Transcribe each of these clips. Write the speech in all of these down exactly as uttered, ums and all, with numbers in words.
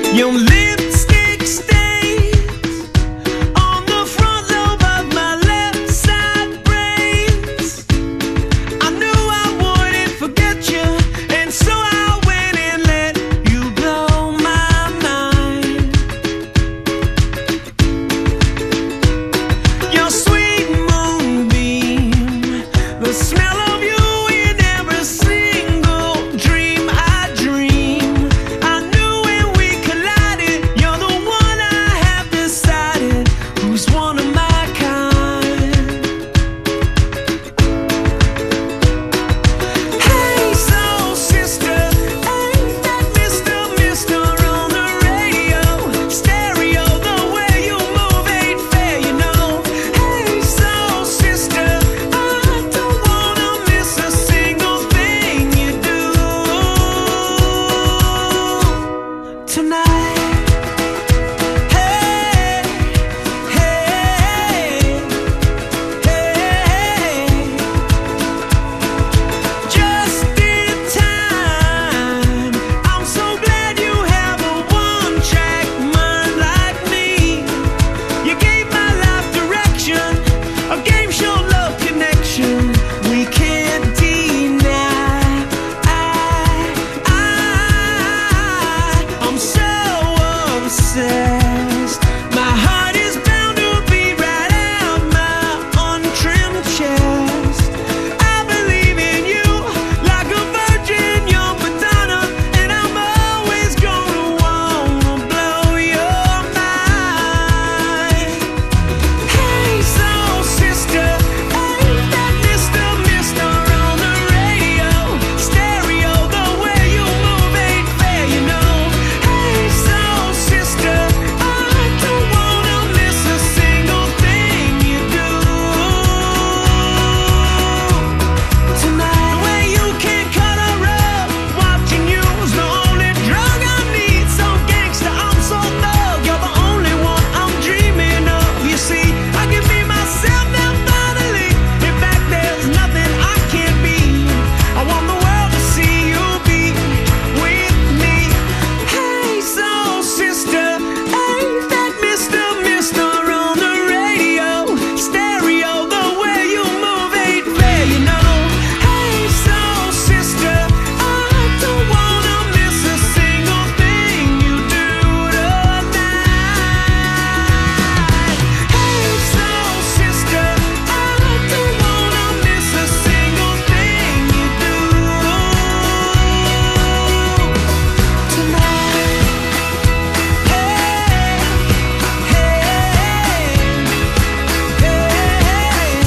Your lipstick stains on the front lobe of my left side brains. I knew I wouldn't forget you, and so I went and let you blow my mind. Your sweet moonbeam, the smell of you in every single dream I dream. I knew when we collided, you're the one I have decided who's one of my kind. Hey, soul sister, ain't that Mister Mister on the radio? Stereo, the way you move ain't fair, you know. Hey, soul sister, I don't wanna miss a single thing you do tonight. Hey, hey, hey, just in time. I'm so glad you have a one-track mind like me. You gave my life direction, a game show love connection we can't deny. I, I, I'm so obsessed. My heart is bound to beat right out my untrimmed chest. I believe in you like a virgin, young Madonna, and I'm always gonna wanna blow your mind. Hey, soul sister, ain't that Mister Mister on the radio? Stereo, the way you move ain't fair, you know. Hey, soul sister, I don't wanna miss a single thing you do tonight. The way you can cut a rug, watching you's the only drug I need. So gangsta, I'm so thug, you're the only one I'm dreaming of. You see, I can be myself now finally. In fact, there's nothing I can't be. I want the world to see you be with me. Hey, soul sister, ain't that Mister Mister on the radio? Stereo, the way you move ain't fair, you know. Hey, soul sister, I don't wanna miss a single thing you do tonight. Hey, soul sister, I don't wanna miss a single thing you do tonight. Hey, hey, hey,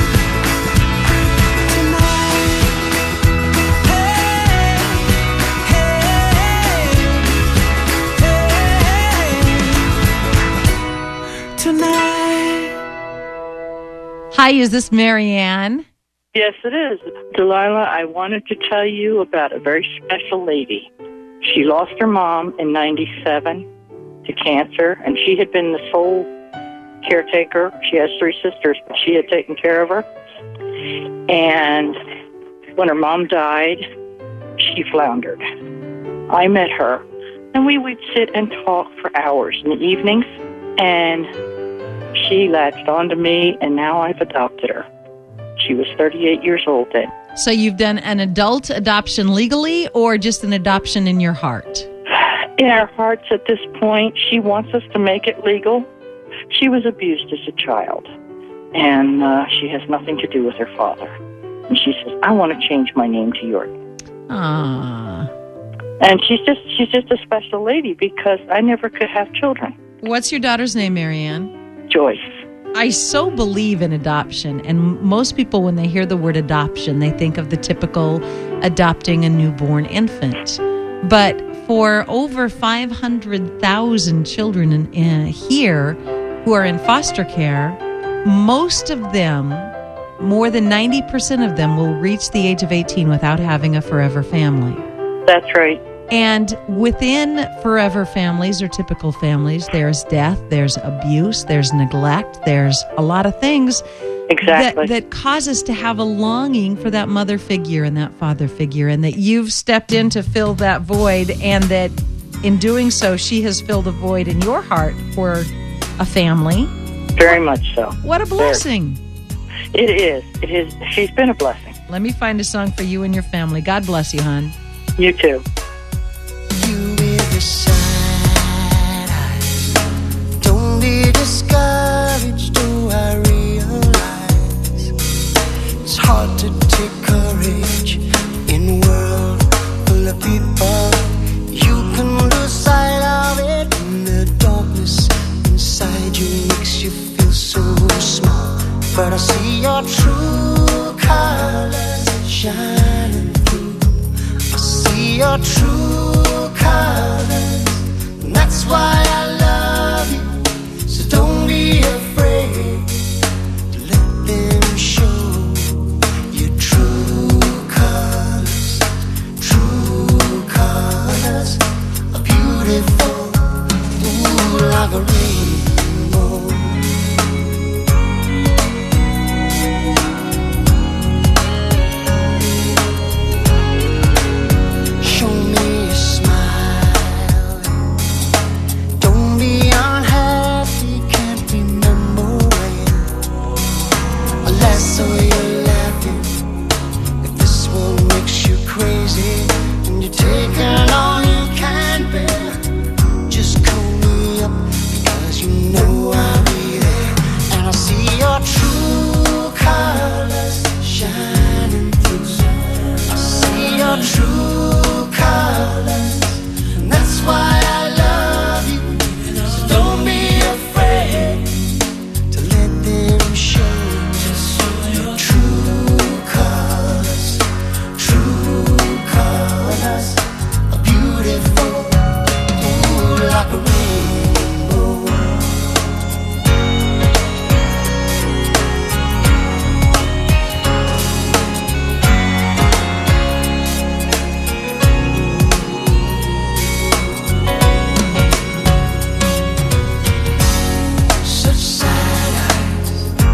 tonight. Hi, is this Marianne? Yes, it is. Delilah, I wanted to tell you about a very special lady. She lost her mom in ninety-seven to cancer, and she had been the sole caretaker. She has three sisters, but she had taken care of her. And when her mom died, she floundered. I met her, and we would sit and talk for hours in the evenings, and she latched onto me, and now I've adopted her. She was thirty-eight years old then. So you've done an adult adoption legally or just an adoption in your heart? In our hearts at this point, she wants us to make it legal. She was abused as a child, and uh, she has nothing to do with her father. And she says, I want to change my name to yours. Ah. And she's just she's just a special lady because I never could have children. What's your daughter's name, Marianne? Joyce. I so believe in adoption, and most people, when they hear the word adoption, they think of the typical adopting a newborn infant. But for over five hundred thousand children in, in here who are in foster care, most of them, more than ninety percent of them, will reach the age of eighteen without having a forever family. That's right. And within forever families or typical families, there's death, there's abuse, there's neglect, there's a lot of things exactly. that, that cause us to have a longing for that mother figure and that father figure, and that you've stepped in to fill that void, and that in doing so, she has filled a void in your heart for a family. Very much so. What a blessing. It is. It is. She's been a blessing. Let me find a song for you and your family. God bless you, hon. You too. You with the side eyes. Don't be discouraged, do I realize it's hard to take courage in a world full of people. You can lose sight of it, and the darkness inside you makes you feel so small. But I see your true colors shining through. I see your true colors, and that's why I love you. So don't be afraid to let them show your true colors. True colors are beautiful, ooh, like a rainbow. Show me a smile. Don't be unhappy, can't remember when. Unless so you're laughing. If this one makes you crazy and you're taking all you can bear, just call me up because you know I'll be there. And I see your true colors shining through. I see your true colors, and that's why I love you. So don't be afraid to let them show your true colors. True colors are beautiful, ooh, like a rainbow. Such sad eyes.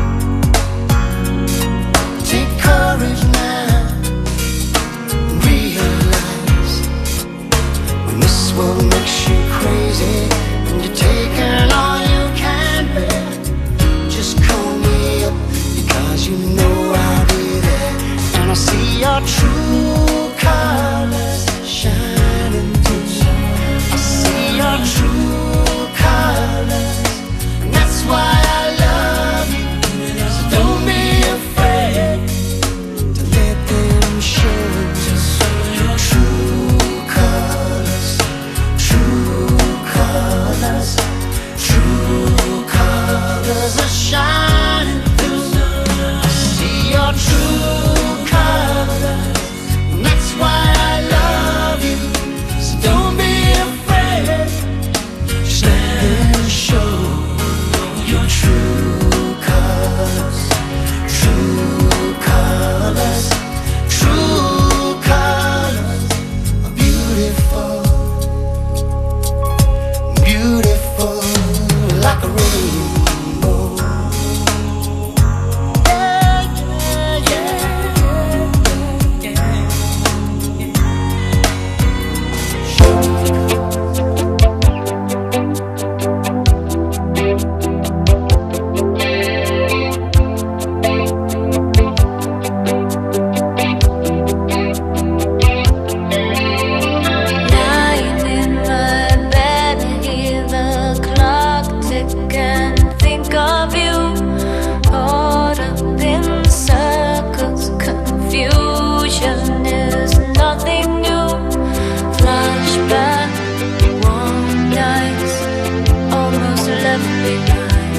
Take courage now and realize when this world makes you crazy and you're taking all you can bear, just call me up because you know I'll be there. And I see your true colors shining through. I see your true colors, and that's why I love you. So don't be afraid to let them show your true colors. True colors. True colors are shining through. I see your true colors, and that's why I love you. So don't be afraid, just let them show your true colors. True colors. True colors are beautiful, beautiful, like a rainbow. Yeah, yeah, yeah, yeah. Lying in my bed, hear the clock tick and think of you. Caught up in circles, confusion is nothing new. Flashback, warm nights, almost left behind.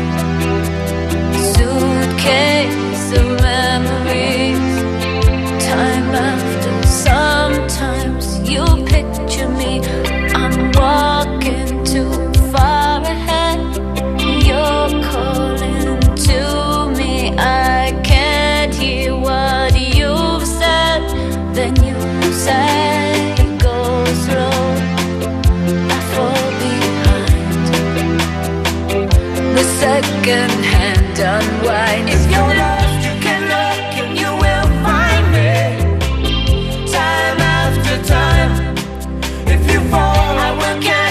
Suitcase of memories, time after. Sometimes you picture me, I'm walking too far ahead. You're calling to me, I can't hear what you've said. Then you say, go slow, I fall behind. The second hand unwind. If you're lost, you can look and you will find me. Time after time. If you fall, I will catch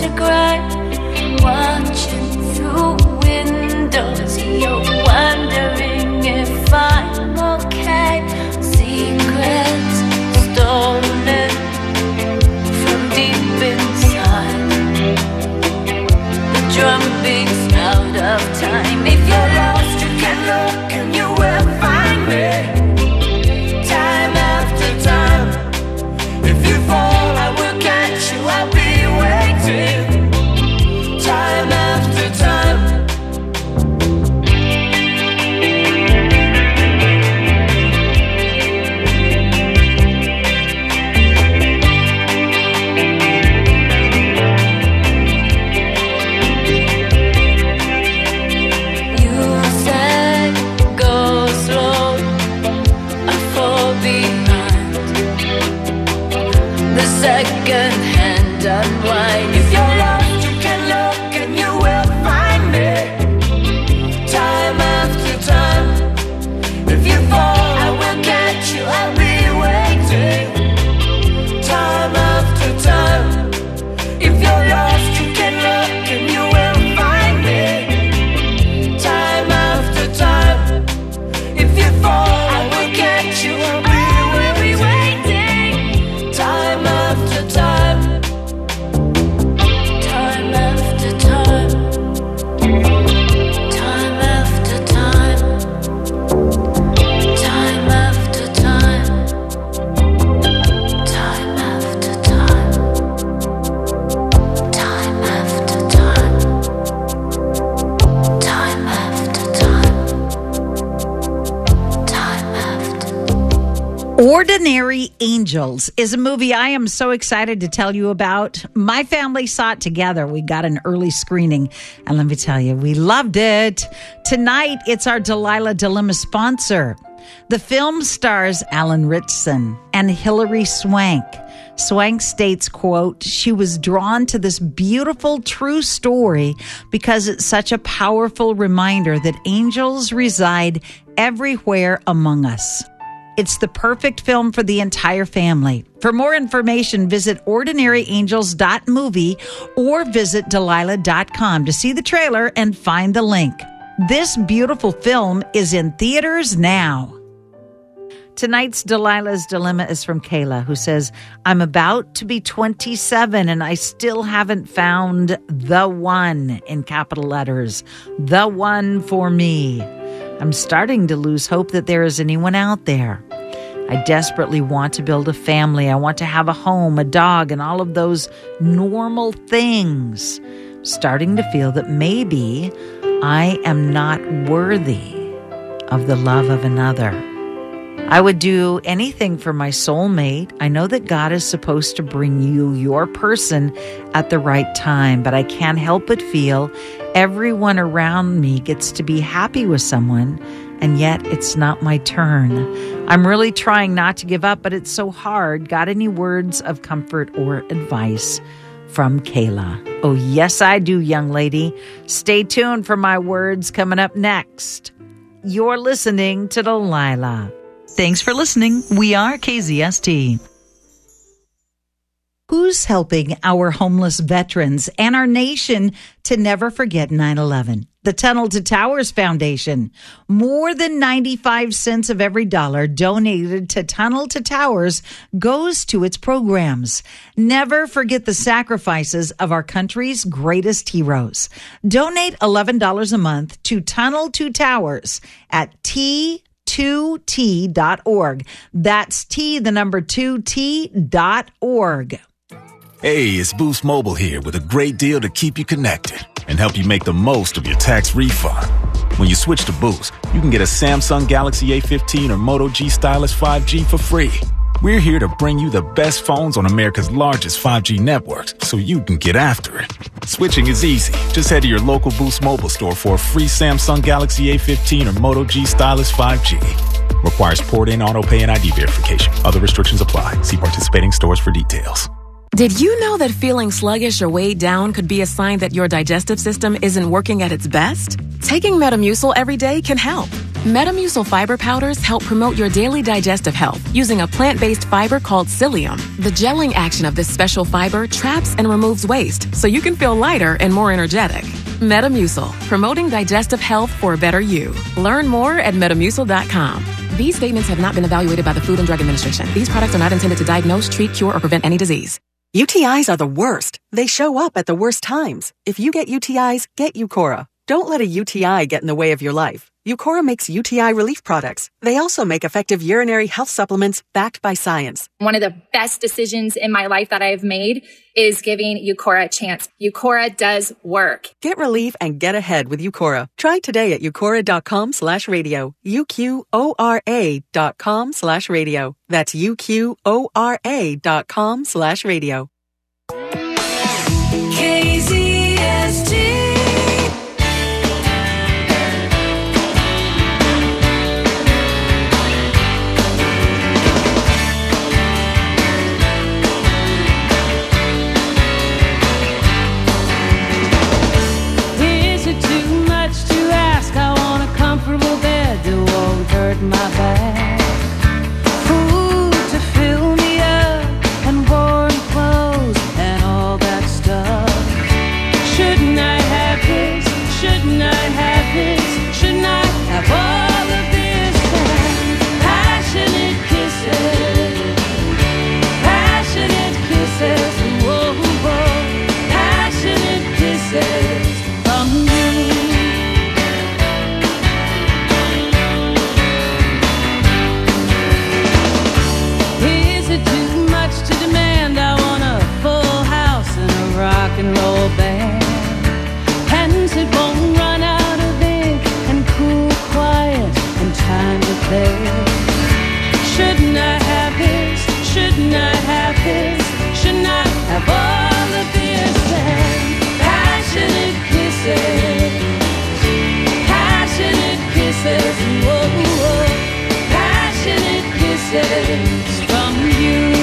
to grind, watching through windows. You're wondering if I'm okay. Secrets stolen from deep inside. The drum beats out of time. If you're lost, you can look and you will find me. Time after time. If you fall, I will catch you. I'll be waiting. Time after time. You said go slow, I fall behind. The second hand unwind. If you're lost, you can look and you will find me. Time after time. If you fall, I will catch you. I'll be waiting. Time after time. If you're lost, you can look and you will find me. Time after time. If you fall, I will catch you. I'll be waiting. Time after time. Time after time. Time after time. Time after time. Time after time. Time after time. Time after time. Time after. Ordinary Angels is a movie I am so excited to tell you about. My family saw it together. We got an early screening, and let me tell you, we loved it. Tonight, it's our Delilah Dilemma sponsor. The film stars Alan Ritchson and Hilary Swank. Swank states, quote, "She was drawn to this beautiful, true story because it's such a powerful reminder that angels reside everywhere among us. It's the perfect film for the entire family. For more information, visit ordinary angels dot movie or visit delilah dot com to see the trailer and find the link. This beautiful film is in theaters now." Tonight's Delilah's Dilemma is from Kayla, who says, "I'm about to be twenty-seven and I still haven't found the one," in capital letters, the one for me. I'm starting to lose hope that there is anyone out there. I desperately want to build a family. I want to have a home, a dog, and all of those normal things. Starting to feel that maybe I am not worthy of the love of another. I would do anything for my soulmate. I know that God is supposed to bring you your person at the right time, but I can't help but feel everyone around me gets to be happy with someone, and yet it's not my turn. I'm really trying not to give up, but it's so hard. Got any words of comfort or advice? From Kayla. Oh, yes, I do, young lady. Stay tuned for my words coming up next. You're listening to Delilah. Thanks for listening. We are K Z S T. Who's helping our homeless veterans and our nation to never forget nine eleven? The Tunnel to Towers Foundation. More than ninety-five cents of every dollar donated to Tunnel to Towers goes to its programs. Never forget the sacrifices of our country's greatest heroes. Donate eleven dollars a month to Tunnel to Towers at T two T dot org. That's T, the number two T dot org. Hey, it's Boost Mobile here with a great deal to keep you connected and help you make the most of your tax refund. When you switch to Boost, you can get a Samsung Galaxy A fifteen or Moto G Stylus five G for free. We're here to bring you the best phones on America's largest five G networks so you can get after it. Switching is easy. Just head to your local Boost Mobile store for a free Samsung Galaxy A fifteen or Moto G Stylus five G. Requires port-in, auto-pay, and I D verification. Other restrictions apply. See participating stores for details. Did you know that feeling sluggish or weighed down could be a sign that your digestive system isn't working at its best? Taking Metamucil every day can help. Metamucil fiber powders help promote your daily digestive health using a plant-based fiber called psyllium. The gelling action of this special fiber traps and removes waste, so you can feel lighter and more energetic. Metamucil, promoting digestive health for a better you. Learn more at metamucil dot com. These statements have not been evaluated by the Food and Drug Administration. These products are not intended to diagnose, treat, cure, or prevent any disease. U T Is are the worst. They show up at the worst times. If you get U T Is, get Eucora. Don't let a U T I get in the way of your life. Eucora makes U T I relief products. They also make effective urinary health supplements backed by science. One of the best decisions in my life that I've made is giving Eucora a chance. Eucora does work. Get relief and get ahead with Eucora. Try today at eucora.com slash radio. U-Q-O-R-A dot com slash radio. That's U-Q-O-R-A dot com slash radio. K Z S T. My back, food to fill me up, and warm clothes and all that stuff. Shouldn't I have this? Shouldn't I have this? Shouldn't I have all of this? And passionate kisses, passionate kisses, whoa, whoa, passionate kisses from you. Rock and roll band, pens it won't run out of ink, and cool, quiet, and time to play. Shouldn't I have this? Shouldn't I have this? Shouldn't I have all of this? And passionate kisses, passionate kisses, whoa, whoa, passionate kisses from you.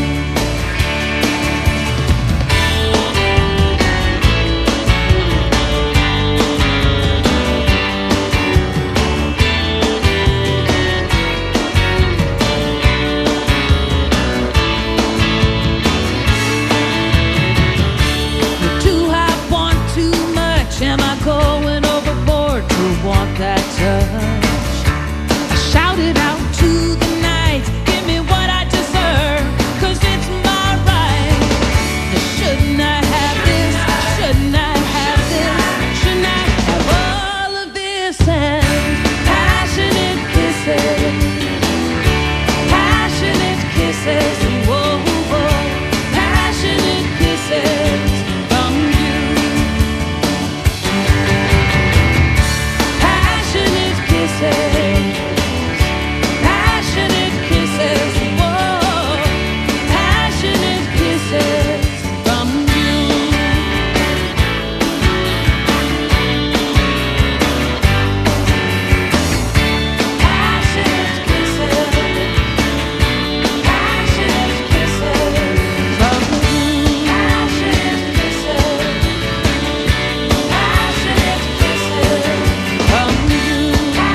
Going overboard to want that touch. I shouted out to the night, give me what I deserve, 'cause it's my right. Shouldn't I have this? Shouldn't I have this? Shouldn't I have all of this? And passionate kisses, passionate kisses, whoa, whoa, passionate kisses from you. Passionate kisses, whoa, passionate kisses from you. Passionate kisses, passionate kisses from you. Passionate kisses, passionate kisses from you.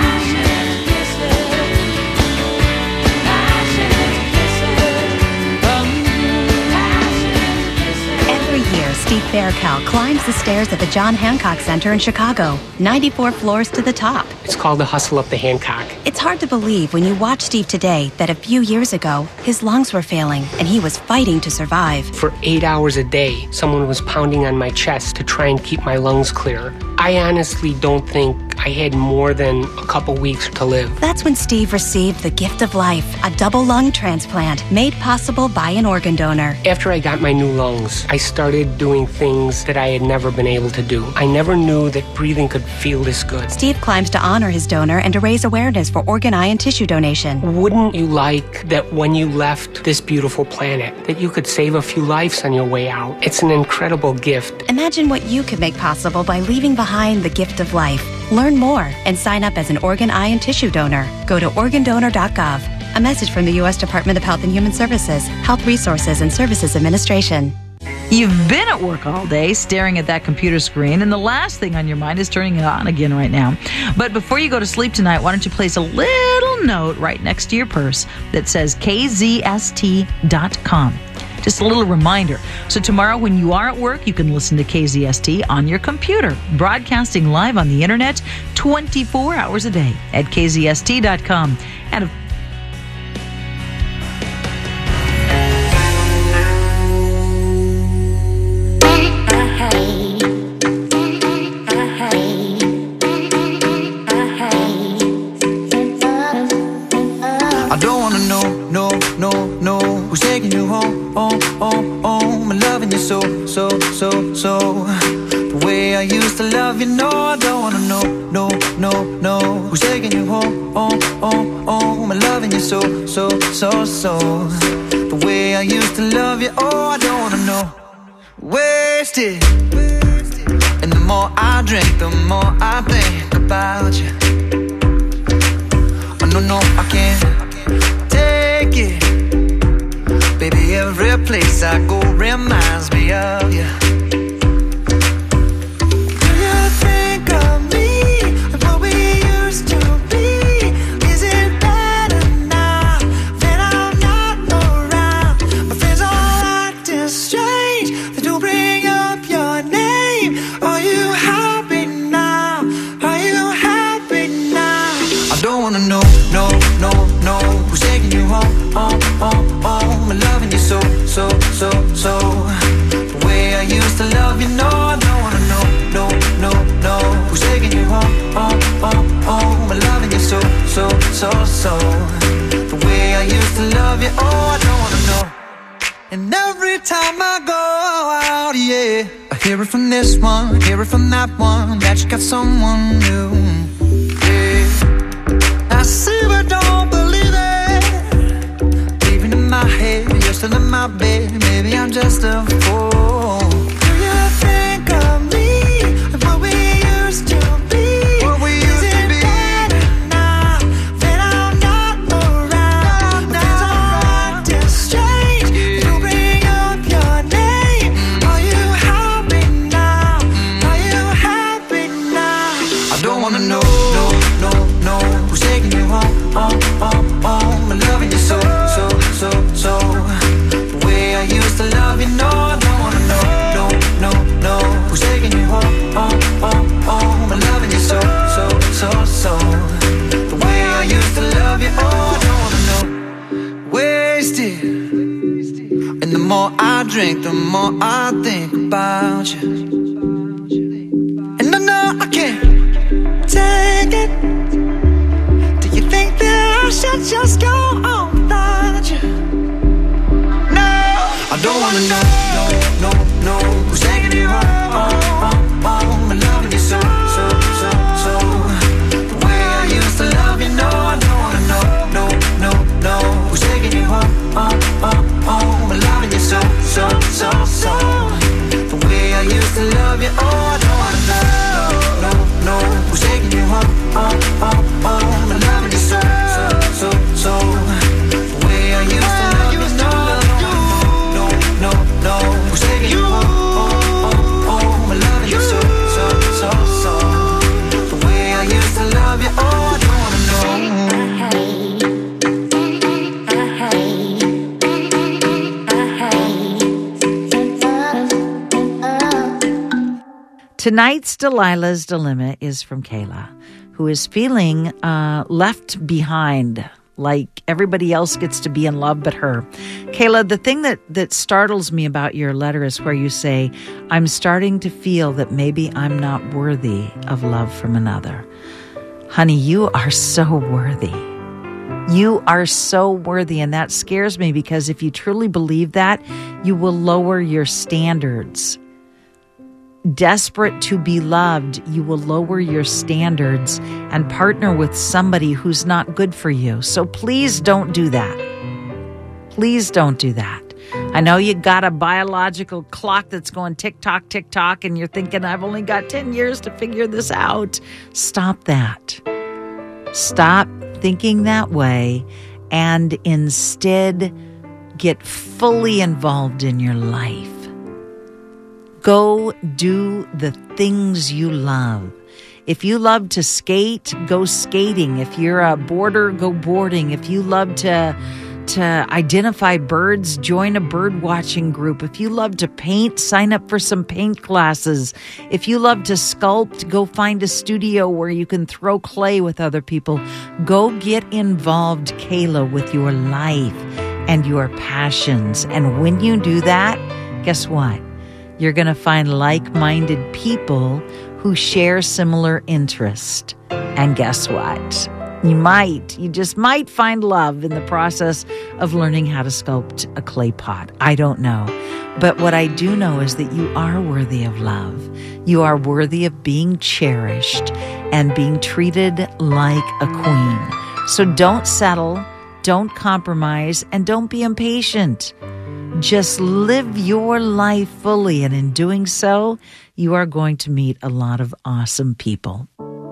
Steve Faircal climbs the stairs at the John Hancock Center in Chicago, ninety-four floors to the top. It's called the Hustle Up the Hancock. It's hard to believe when you watch Steve today that a few years ago, his lungs were failing and he was fighting to survive. For eight hours a day, someone was pounding on my chest to try and keep my lungs clear. I honestly don't think I had more than a couple weeks to live. That's when Steve received the gift of life, a double lung transplant made possible by an organ donor. After I got my new lungs, I started doing things that I had never been able to do. I never knew that breathing could feel this good. Steve climbs to honor his donor and to raise awareness for organ, eye, and tissue donation. Wouldn't you like that when you left this beautiful planet, that you could save a few lives on your way out? It's an incredible gift. Imagine what you could make possible by leaving behind the gift of life. Learn more and sign up as an organ, eye, and tissue donor. Go to organ donor dot gov. A message from the U S Department of Health and Human Services, Health Resources and Services Administration. You've been at work all day staring at that computer screen, and the last thing on your mind is turning it on again right now. But before you go to sleep tonight, why don't you place a little note right next to your purse that says K Z S T dot com. Just a little reminder. So tomorrow when you are at work, you can listen to K Z S T on your computer, broadcasting live on the internet twenty-four hours a day at K Z S T dot com. And of so, so, so, so the way I used to love you, no, I don't wanna know, no, no, no who's taking you home, home, home, home I'm loving you so, so, so, so the way I used to love you, oh, I don't wanna know. Wasted, and the more I drink, the more I think about you. Oh, no, no, I can't take it. Baby, every place I go reminds me of you. Do you think of me and what we used to be? Is it better now that I'm not around? My friends all acting strange, they do bring up your name. Are you happy now? Are you happy now? I don't wanna know, no, no, no who's taking you home, home, home, home I'm loving you so, so, so, so the way I used to love you, no, I don't wanna know, no, no, no who's taking you home, home, home, home I'm loving you so, so, so, so the way I used to love you, oh, I don't wanna know. And every time I go out, yeah, I hear it from this one, hear it from that one, that you got someone new, yeah. I see but don't believe it. Even in my head, you're still in my bed. Maybe I'm just a fool. Do you think of me and what we used to be? What we used to be. Is it better now that I'm not around? Things are acting strange. You bring up your name. Are you happy now? Are you happy now? I don't wanna know, no, no, no who's taking you home, home, home, home I'm loving you so, so, so, so the way I used to love you, no, I don't wanna know, no, no, no who's taking you home, home, home, home I'm loving you so, so, so, so the way I used to love you, oh, I don't wanna know. Wasted, and the more I drink, the more I think about you. And I know I can't take it. Do you think that I should just go on without you? No, I don't wanna know, no, no, no who's taking you home, home, home, home I'm loving you so, so, so, so the way I used to love you, no, I don't wanna know, no, no, no who's taking you home, home, home, home I'm loving you so, so, so, so the way I used to love you, oh, I don't wanna know, no, no who's taking you home, home, home, home I'm loving you so, so, so, so the way I used to love you, no, no, no, no who's taking you home, home, home, home I'm loving you so, so, so, so the way I used to love you, oh, I don't wanna know. Tonight's Delilah's Dilemma is from Kayla, who is feeling uh, left behind, like everybody else gets to be in love but her. Kayla, the thing that, that startles me about your letter is where you say, I'm starting to feel that maybe I'm not worthy of love from another. Honey, you are so worthy. You are so worthy, and that scares me because if you truly believe that, you will lower your standards. Desperate to be loved, you will lower your standards and partner with somebody who's not good for you. So please don't do that. Please don't do that. I know you got a biological clock that's going tick-tock, tick-tock, and you're thinking, I've only got ten years to figure this out. Stop that. Stop thinking that way and instead get fully involved in your life. Go do the things you love. If you love to skate, go skating. If you're a boarder, go boarding. If you love to to identify birds, join a bird watching group. If you love to paint, sign up for some paint classes. If you love to sculpt, go find a studio where you can throw clay with other people. Go get involved, Kayla, with your life and your passions. And when you do that, guess what? You're going to find like-minded people who share similar interest. And guess what? You might, you just might find love in the process of learning how to sculpt a clay pot. I don't know. But what I do know is that you are worthy of love. You are worthy of being cherished and being treated like a queen. So don't settle, don't compromise, and don't be impatient. Just live your life fully, and in doing so, you are going to meet a lot of awesome people.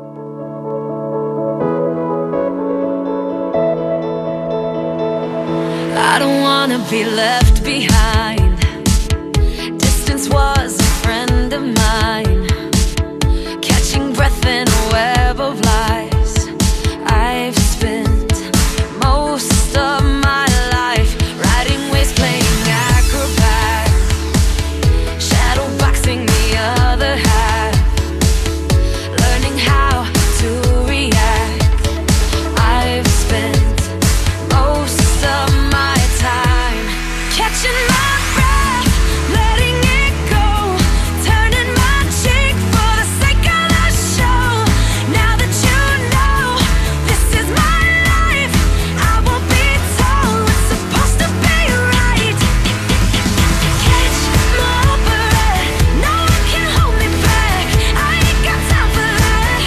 I don't wanna be left behind. Distance was a friend of mine. Catching breath in a web of lies. I've spent most of my life riding waves, playing acrobat, shadow boxing the other half, learning how to react. I've spent most of my time catching my breath, letting it go, turning my cheek for the sake of the show. Now that you know this is my life, I won't be told what's supposed to be right. Catch my breath, no one can hold me back, I ain't got time for that.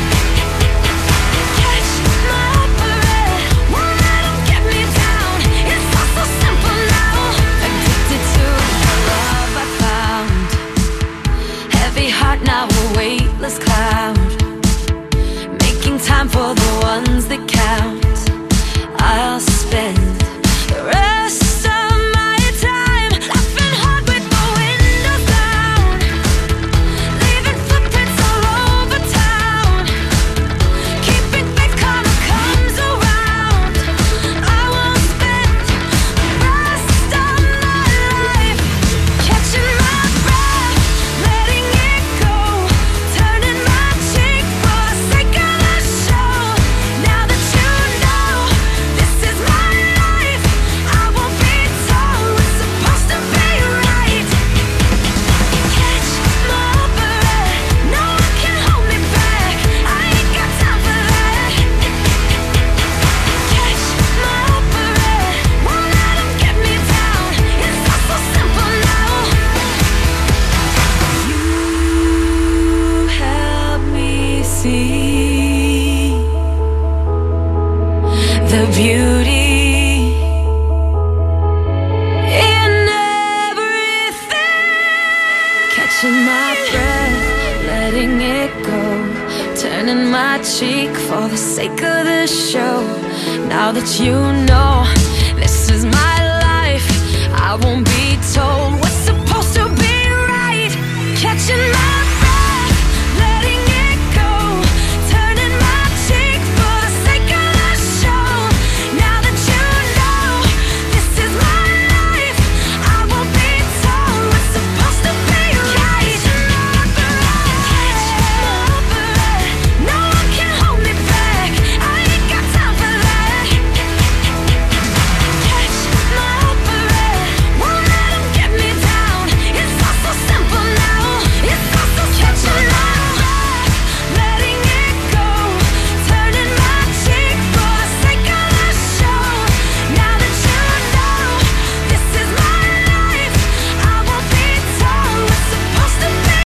Catch my breath, won't let them get me down, it's all so simple now. Addicted to the love I found, heavy heart now a weightless cloud, making time for the ones that count. I'll spend the rest of my time laughing hard with the windows down, leaving footprints all over town, keeping faith karma comes around. I won't spend the rest of my life catching my breath, letting it go, turning my cheek for the sake of the show. Now that you know this is my life, I won't be told what's supposed to be right. Catch my breath, no one can hold me back, I ain't got time for that. Catch my breath, won't let them get me down, it's all so simple now. You help me see the beauty in everything. Catching my breath, letting it go, turning my cheek for the sake of the show. Now that you know this is my life, I won't be told